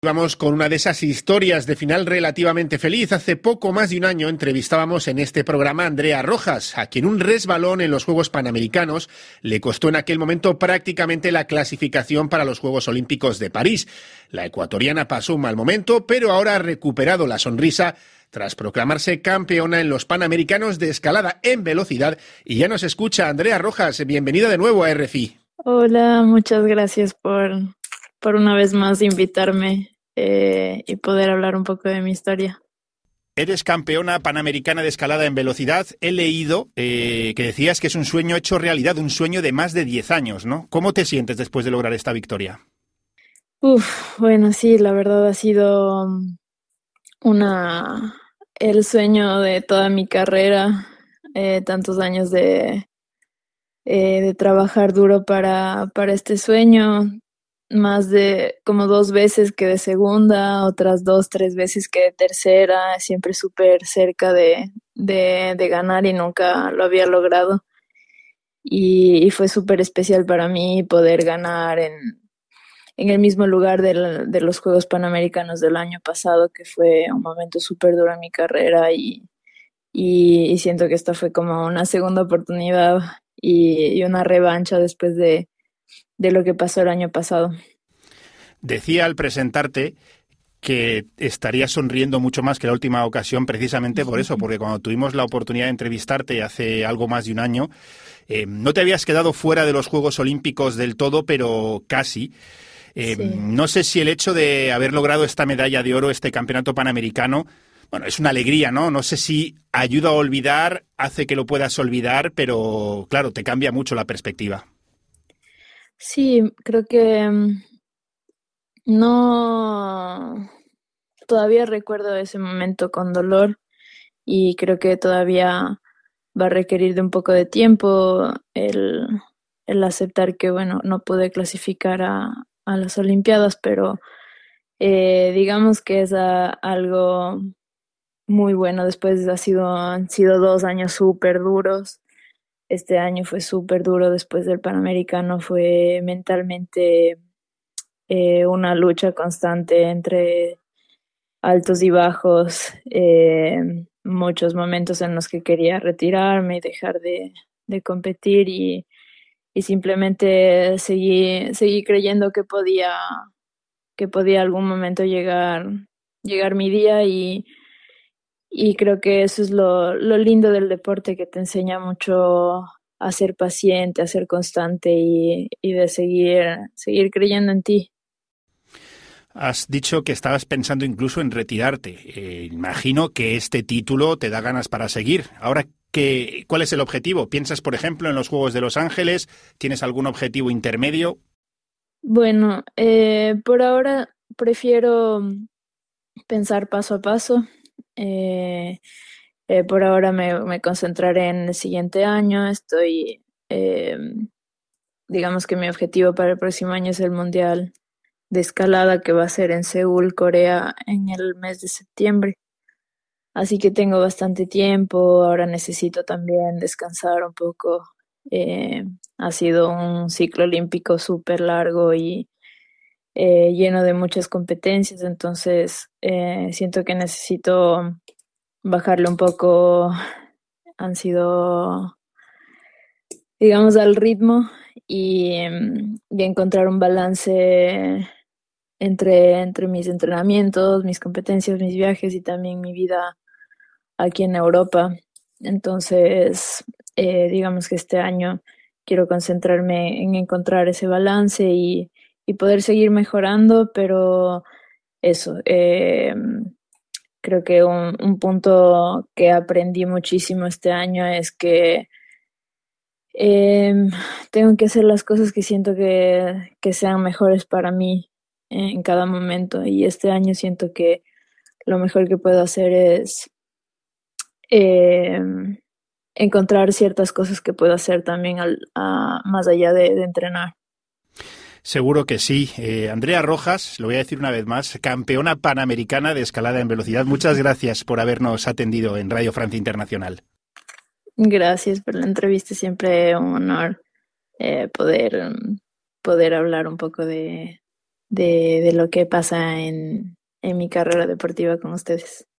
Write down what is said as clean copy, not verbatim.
Vamos con una de esas historias de final relativamente feliz. Hace poco más de un año entrevistábamos en este programa a Andrea Rojas, a quien un resbalón en los Juegos Panamericanos le costó en aquel momento prácticamente la clasificación para los Juegos Olímpicos de París. La ecuatoriana pasó un mal momento, pero ahora ha recuperado la sonrisa tras proclamarse campeona en los Panamericanos de escalada en velocidad. Y ya nos escucha Andrea Rojas. Bienvenida de nuevo a RFI. Hola, muchas gracias por una vez más invitarme y poder hablar un poco de mi historia. Eres campeona panamericana de escalada en velocidad. He leído que decías que es un sueño hecho realidad, un sueño de más de 10 años, ¿no? ¿Cómo te sientes después de lograr esta victoria? Bueno, sí, la verdad ha sido el sueño de toda mi carrera, tantos años de trabajar duro para este sueño. Más de como 2 veces que de segunda, otras 2, 3 veces que de tercera, siempre súper cerca de ganar y nunca lo había logrado. Y fue súper especial para mí poder ganar en el mismo lugar de los Juegos Panamericanos del año pasado, que fue un momento súper duro en mi carrera y siento que esta fue como una segunda oportunidad y una revancha después de lo que pasó el año pasado. Decía al presentarte que estarías sonriendo mucho más que la última ocasión precisamente por eso, porque cuando tuvimos la oportunidad de entrevistarte hace algo más de un año, no te habías quedado fuera de los Juegos Olímpicos del todo, pero casi. Sí. No sé si el hecho de haber logrado esta medalla de oro, este campeonato panamericano, bueno, es una alegría, ¿no? No sé si ayuda a olvidar, hace que lo puedas olvidar, pero claro, te cambia mucho la perspectiva. Sí, creo que no, todavía recuerdo ese momento con dolor y creo que todavía va a requerir de un poco de tiempo el aceptar que, bueno, no pude clasificar a las Olimpiadas, pero digamos que es algo muy bueno. Después han sido 2 años súper duros. Este año fue súper duro después del Panamericano, fue mentalmente una lucha constante entre altos y bajos, muchos momentos en los que quería retirarme y dejar de competir y simplemente seguí creyendo que podía algún momento llegar mi día y creo que eso es lo lindo del deporte, que te enseña mucho a ser paciente, a ser constante y de seguir creyendo en ti. Has dicho que estabas pensando incluso en retirarte. Imagino que este título te da ganas para seguir. Ahora, ¿cuál es el objetivo? ¿Piensas, por ejemplo, en los Juegos de Los Ángeles? ¿Tienes algún objetivo intermedio? Bueno, por ahora prefiero pensar paso a paso. Eh, por ahora me concentraré en el siguiente año. Eh, digamos que mi objetivo para el próximo año es el Mundial de Escalada, que va a ser en Seúl, Corea, en el mes de septiembre. Así que tengo bastante tiempo. Ahora necesito también descansar un poco. Ha sido un ciclo olímpico súper largo y lleno de muchas competencias, entonces siento que necesito bajarle un poco. Han sido, digamos, al ritmo y encontrar un balance entre mis entrenamientos, mis competencias, mis viajes y también mi vida aquí en Europa. Entonces, digamos que este año quiero concentrarme en encontrar ese balance y poder seguir mejorando, pero eso, creo que un punto que aprendí muchísimo este año es que tengo que hacer las cosas que siento que sean mejores para mí en cada momento, y este año siento que lo mejor que puedo hacer es eh, encontrar ciertas cosas que puedo hacer también más allá de entrenar. Seguro que sí. Andrea Rojas, lo voy a decir una vez más, campeona panamericana de escalada en velocidad. Muchas gracias por habernos atendido en Radio Francia Internacional. Gracias por la entrevista, siempre un honor poder hablar un poco de de lo que pasa en mi carrera deportiva con ustedes.